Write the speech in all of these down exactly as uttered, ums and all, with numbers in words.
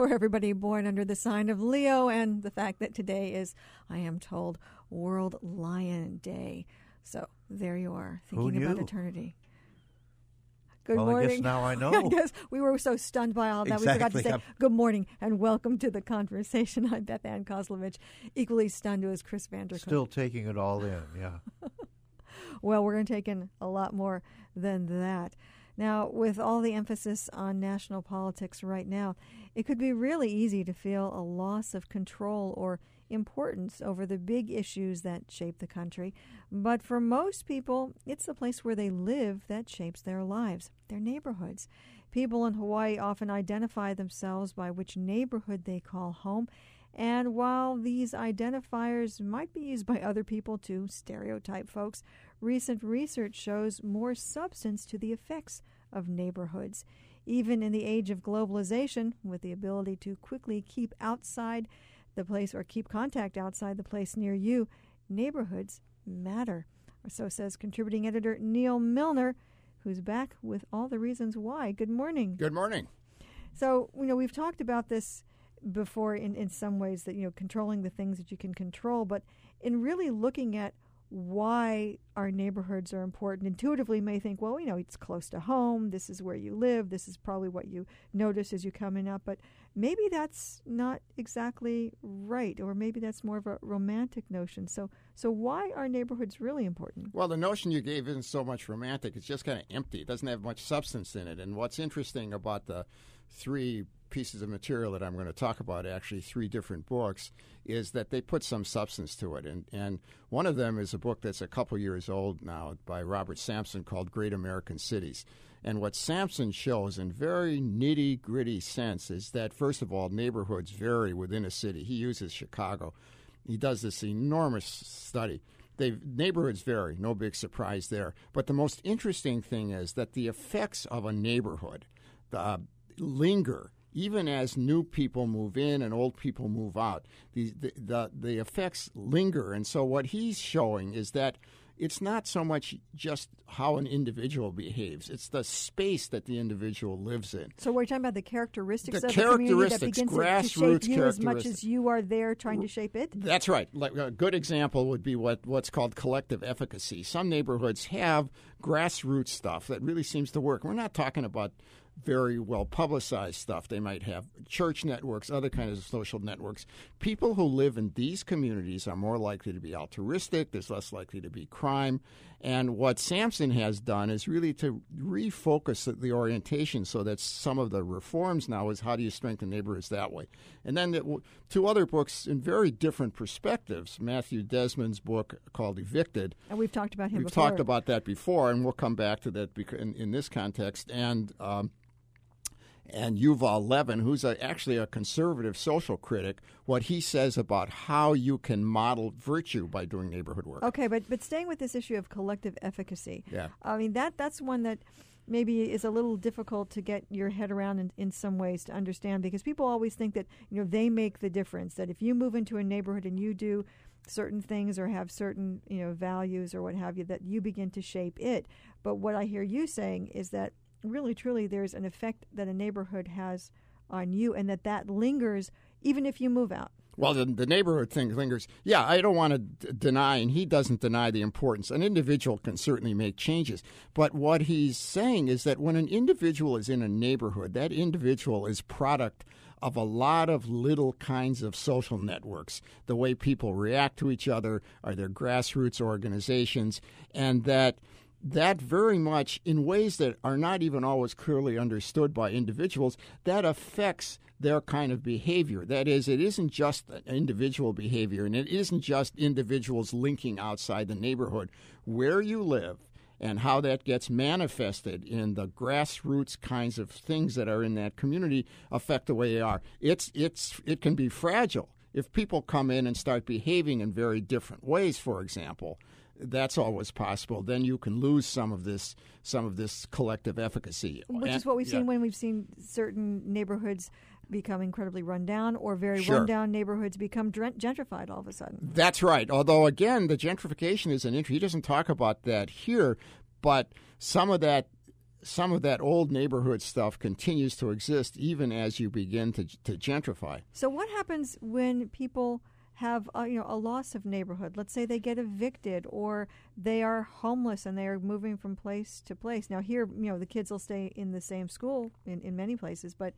for everybody born under the sign of Leo, and the fact that today is, I am told, World Lion Day. So there you are, thinking about eternity. Good well, morning. I guess now I know. I guess we were so stunned by all that exactly. we forgot to say I'm... good morning and welcome to the conversation. I'm Beth Ann Kozlovich, equally stunned as Chris Vandercook. Still taking it all in, yeah. Well, we're going to take in a lot more than that. Now, with all the emphasis on national politics right now, it could be really easy to feel a loss of control or importance over the big issues that shape the country. But for most people, it's the place where they live that shapes their lives, their neighborhoods. People in Hawaii often identify themselves by which neighborhood they call home. And while these identifiers might be used by other people to stereotype folks, recent research shows more substance to the effects of neighborhoods. Even in the age of globalization, with the ability to quickly keep outside the place or keep contact outside the place near you, neighborhoods matter. Or so says contributing editor Neil Milner, who's back with all the reasons why. Good morning. Good morning. So, you know, we've talked about this before in, in some ways, that, you know, controlling the things that you can control, but in really looking at why our neighborhoods are important, intuitively may think, well, you know, it's close to home, this is where you live, this is probably what you notice as you coming up, but maybe that's not exactly right, or maybe that's more of a romantic notion. So so why are neighborhoods really important? Well, the notion you gave isn't so much romantic, it's just kind of empty. It doesn't have much substance in it. And what's interesting about the three pieces of material that I'm going to talk about, actually three different books, is that they put some substance to it. And and one of them is a book that's a couple years old now by Robert Sampson called Great American Cities. And what Sampson shows in very nitty-gritty sense is that, first of all, neighborhoods vary within a city. He uses Chicago. He does this enormous study. They, neighborhoods vary, no big surprise there. But the most interesting thing is that the effects of a neighborhood uh, linger even as new people move in and old people move out. The, the, the, the effects linger. And so what he's showing is that it's not so much just how an individual behaves. It's the space that the individual lives in. So we're talking about the characteristics the of characteristics, the community that begins grassroots to shape you as much as you are there trying to shape it? That's right. Like a good example would be what, what's called collective efficacy. Some neighborhoods have grassroots stuff that really seems to work. We're not talking about very well publicized stuff. They might have church networks, other kinds of social networks. People who live in these communities are more likely to be altruistic. There's less likely to be crime. And what Sampson has done is really to refocus the orientation so that some of the reforms now is how do you strengthen neighborhoods that way. And then it, two other books in very different perspectives. Matthew Desmond's book called Evicted. And we've talked about him we've before. We've talked about that before, and we'll come back to that in, in this context. And um, And Yuval Levin, who's a, actually a conservative social critic, what he says about how you can model virtue by doing neighborhood work. Okay, but but staying with this issue of collective efficacy, yeah. I mean, that that's one that maybe is a little difficult to get your head around in, in some ways to understand, because people always think that, you know, they make the difference, that if you move into a neighborhood and you do certain things or have certain, you know, values or what have you, that you begin to shape it. But what I hear you saying is that really, truly, there's an effect that a neighborhood has on you, and that that lingers even if you move out. Well, the, the neighborhood thing lingers. Yeah, I don't want to d- deny, and he doesn't deny the importance. An individual can certainly make changes. But what he's saying is that when an individual is in a neighborhood, that individual is product of a lot of little kinds of social networks, the way people react to each other, are their grassroots organizations, and that that very much, in ways that are not even always clearly understood by individuals, that affects their kind of behavior. That is, it isn't just individual behavior, and it isn't just individuals linking outside the neighborhood. Where you live and how that gets manifested in the grassroots kinds of things that are in that community affect the way they are. It's it's it can be fragile. If people come in and start behaving in very different ways, for example, that's always possible. Then you can lose some of this some of this collective efficacy. Which and, is what we've yeah. seen when we've seen certain neighborhoods become incredibly run down, or very Sure. rundown neighborhoods become gentrified all of a sudden. That's right. Although, again, the gentrification is an issue. He doesn't talk about that here, but some of that some of that old neighborhood stuff continues to exist even as you begin to to gentrify. So what happens when people have uh, you know a loss of neighborhood? Let's say they get evicted or they are homeless and they are moving from place to place. Now here, you know, the kids will stay in the same school in, in many places, but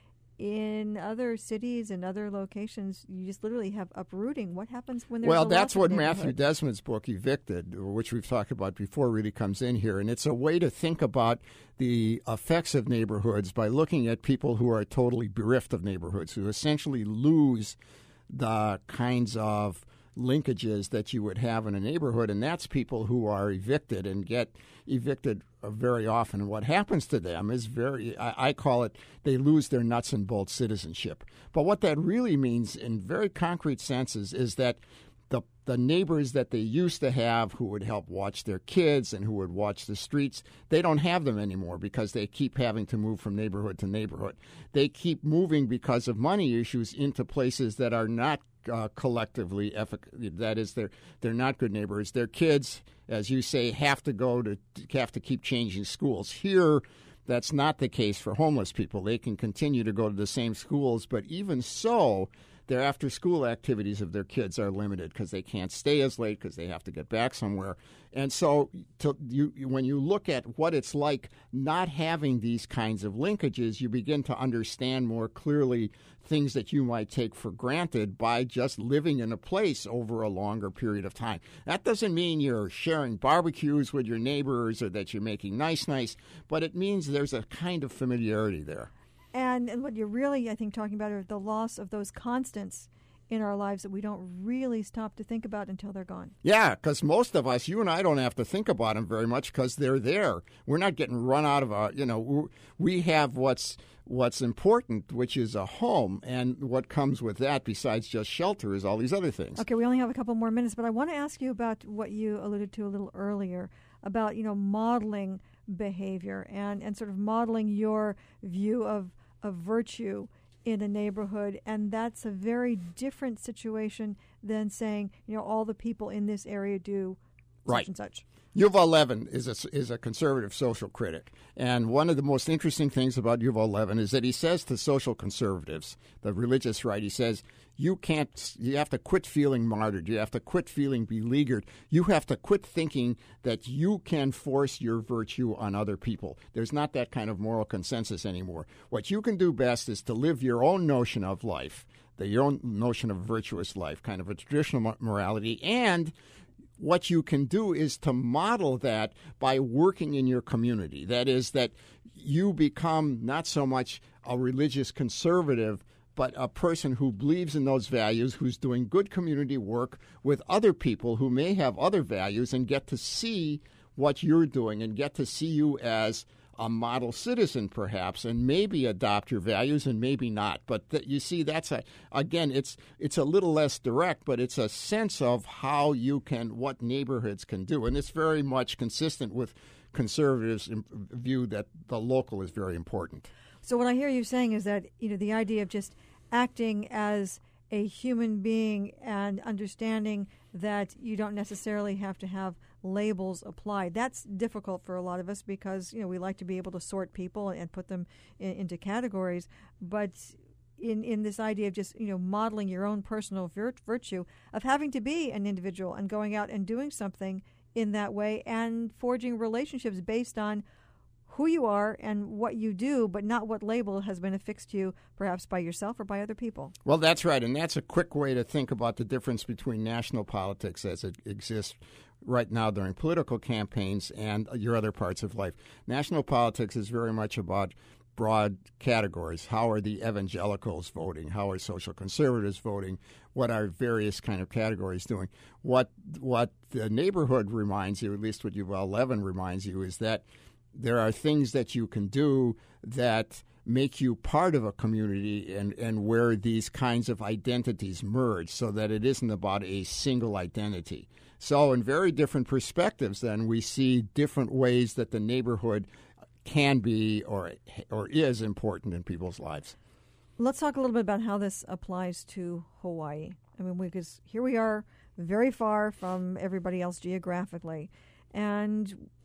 in other cities and other locations, you just literally have uprooting. What happens when there's well, a that's loss what of Matthew neighborhood? Desmond's book, Evicted, which we've talked about before, really comes in here. And it's a way to think about the effects of neighborhoods by looking at people who are totally bereft of neighborhoods, who essentially lose the kinds of linkages that you would have in a neighborhood, and that's people who are evicted and get evicted very often. And what happens to them is very, I, I call it, they lose their nuts and bolts citizenship. But what that really means in very concrete senses is that the the neighbors that they used to have who would help watch their kids and who would watch the streets, they don't have them anymore because they keep having to move from neighborhood to neighborhood. They keep moving because of money issues into places that are not uh, collectively effic- that is, they're they're not good neighbors. Their kids, as you say, have to go to have to keep changing schools. Here, that's not the case for homeless people. They can continue to go to the same schools, but even so, their after-school activities of their kids are limited because they can't stay as late because they have to get back somewhere. And so to, you, when you look at what it's like not having these kinds of linkages, you begin to understand more clearly things that you might take for granted by just living in a place over a longer period of time. That doesn't mean you're sharing barbecues with your neighbors or that you're making nice, nice, but it means there's a kind of familiarity there. And, and what you're really, I think, talking about are the loss of those constants in our lives that we don't really stop to think about until they're gone. Yeah, because most of us, you and I don't have to think about them very much because they're there. We're not getting run out of a, you know, we have what's what's important, which is a home. And what comes with that, besides just shelter, is all these other things. Okay, we only have a couple more minutes, but I want to ask you about what you alluded to a little earlier about, you know, modeling behavior and, and sort of modeling your view of of virtue in a neighborhood, and that's a very different situation than saying, you know, all the people in this area do such right. and such. Yuval Levin is a, is a conservative social critic, and one of the most interesting things about Yuval Levin is that he says to social conservatives, the religious right, he says, you can't, you have to quit feeling martyred, you have to quit feeling beleaguered, you have to quit thinking that you can force your virtue on other people. There's not that kind of moral consensus anymore. What you can do best is to live your own notion of life, the, your own notion of virtuous life, kind of a traditional morality, and what you can do is to model that by working in your community. That is, that you become not so much a religious conservative, but a person who believes in those values, who's doing good community work with other people who may have other values and get to see what you're doing and get to see you as a model citizen, perhaps, and maybe adopt your values and maybe not. But th- you see, that's a again, it's it's a little less direct, but it's a sense of how you can, what neighborhoods can do, and it's very much consistent with conservatives' view that the local is very important. So what I hear you saying is that, you know, the idea of just acting as a human being and understanding that you don't necessarily have to have labels applied. That's difficult for a lot of us because, you know, we like to be able to sort people and put them in, into categories. But in, in this idea of just, you know, modeling your own personal vir- virtue, of having to be an individual and going out and doing something in that way and forging relationships based on who you are and what you do, but not what label has been affixed to you, perhaps by yourself or by other people. Well, that's right, and that's a quick way to think about the difference between national politics as it exists right now during political campaigns and your other parts of life. National politics is very much about broad categories. How are the evangelicals voting? How are social conservatives voting? What are various kind of categories doing? What what the neighborhood reminds you, at least what Yuval Levin reminds you, is that there are things that you can do that make you part of a community and, and where these kinds of identities merge so that it isn't about a single identity. So in very different perspectives, then, we see different ways that the neighborhood can be or or is important in people's lives. Let's talk a little bit about how this applies to Hawaii. I mean, because here we are very far from everybody else geographically. And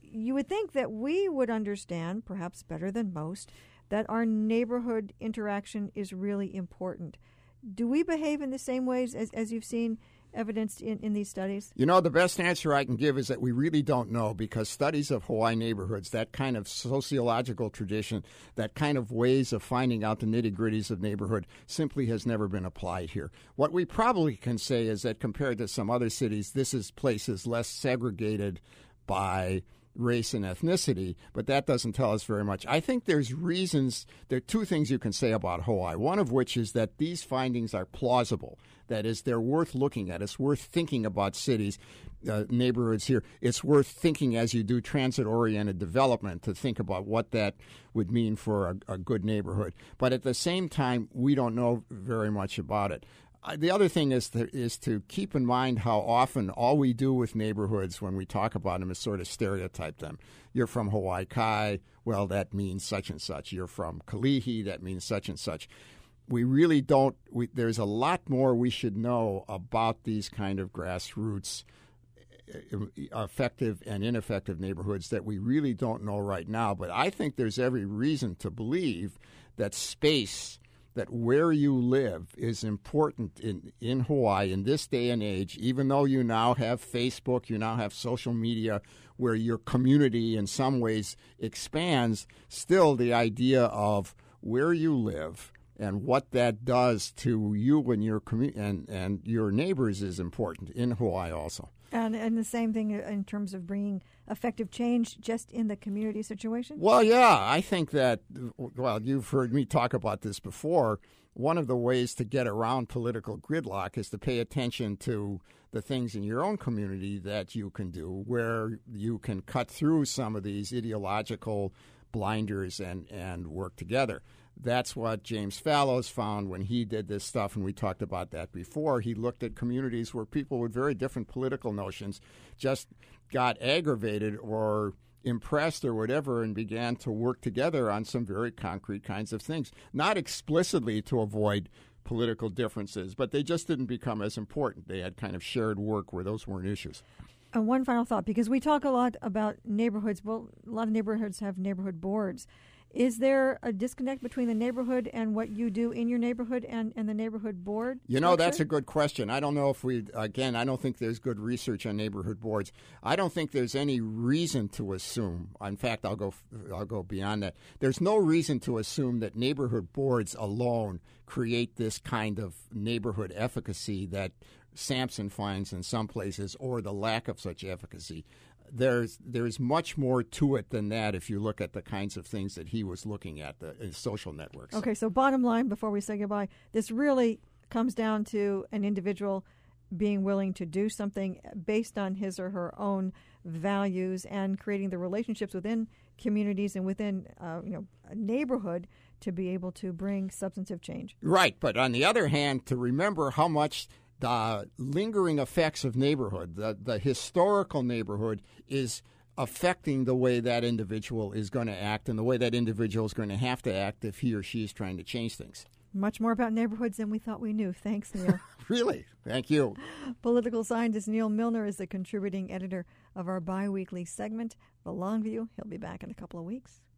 you would think that we would understand, perhaps better than most, that our neighborhood interaction is really important. Do we behave in the same ways as, as you've seen evidenced in, in these studies? You know, the best answer I can give is that we really don't know, because studies of Hawaii neighborhoods, that kind of sociological tradition, that kind of ways of finding out the nitty-gritties of neighborhood simply has never been applied here. What we probably can say is that compared to some other cities, this is places less segregated by race and ethnicity, but that doesn't tell us very much. I think there's reasons, there are two things you can say about Hawaii, one of which is that these findings are plausible. That is, they're worth looking at. It's worth thinking about cities, uh, neighborhoods here. It's worth thinking as you do transit-oriented development to think about what that would mean for a, a good neighborhood. But at the same time, we don't know very much about it. Uh, the other thing is to, is to keep in mind how often all we do with neighborhoods when we talk about them is sort of stereotype them. You're from Hawaii Kai, well, that means such and such. You're from Kalihi, that means such and such. We really don't, we, there's a lot more we should know about these kind of grassroots effective and ineffective neighborhoods that we really don't know right now. But I think there's every reason to believe that space, that where you live is important in, in Hawaii in this day and age, even though you now have Facebook, you now have social media where your community in some ways expands, still the idea of where you live and what that does to you and your commu- and, and your neighbors is important in Hawaii also. And and the same thing in terms of bringing effective change just in the community situation? Well, yeah, I think that, well, you've heard me talk about this before. One of the ways to get around political gridlock is to pay attention to the things in your own community that you can do, where you can cut through some of these ideological blinders and, and work together. That's what James Fallows found when he did this stuff, and we talked about that before. He looked at communities where people with very different political notions just got aggravated or impressed or whatever and began to work together on some very concrete kinds of things. Not explicitly to avoid political differences, but they just didn't become as important. They had kind of shared work where those weren't issues. And one final thought, because we talk a lot about neighborhoods. Well, a lot of neighborhoods have neighborhood boards. Is there a disconnect between the neighborhood and what you do in your neighborhood and, and the neighborhood board? You know, structure? That's a good question. I don't know if we, again, I don't think there's good research on neighborhood boards. I don't think there's any reason to assume. In fact, I'll go, I'll go beyond that. There's no reason to assume that neighborhood boards alone create this kind of neighborhood efficacy that Sampson finds in some places, or the lack of such efficacy. There's there's much more to it than that if you look at the kinds of things that he was looking at, the uh, social networks. Okay, so bottom line, before we say goodbye, this really comes down to an individual being willing to do something based on his or her own values and creating the relationships within communities and within uh, you know a neighborhood to be able to bring substantive change. Right, but on the other hand, to remember how much the lingering effects of neighborhood, the, the historical neighborhood, is affecting the way that individual is going to act and the way that individual is going to have to act if he or she is trying to change things. Much more about neighborhoods than we thought we knew. Thanks, Neil. Really? Thank you. Political scientist Neil Milner is the contributing editor of our biweekly segment, The Long View. He'll be back in a couple of weeks.